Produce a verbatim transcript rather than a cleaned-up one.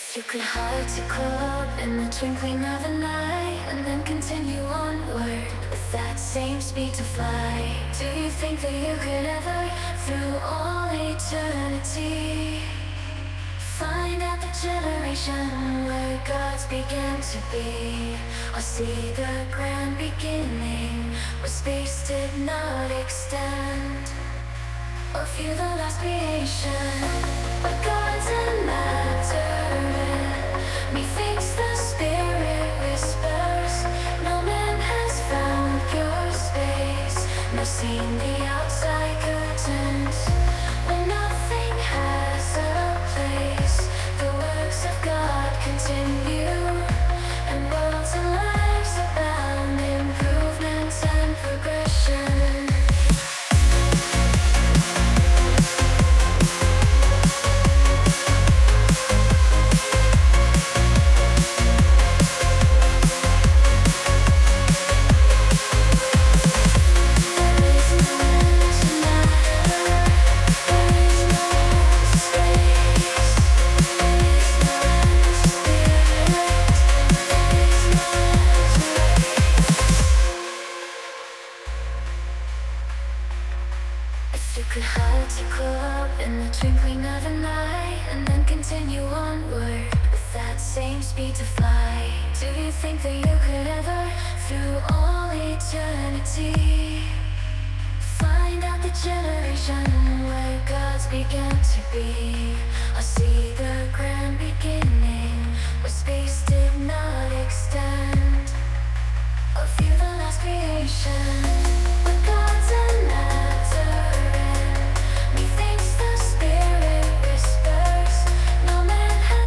You could hide to club in the twinkling of an eye, and then continue onward with that same speed to fly. Do you think that you could ever, through all eternity, find out the generation where gods began to be? Or see the grand beginning where space did not extend? Or feel the last creation where gods and matter methinks the spirit whispers, no man has found pure space, nor seen the outside curtains where nothing has a place. The works of God continue, and worlds and lives abound, improvement and progression. You could hide to club in the twinkling of an eye, and then continue onward with that same speed to fly. Do you think that you could ever, through all eternity, find out the generation where gods began to be? Or see the grand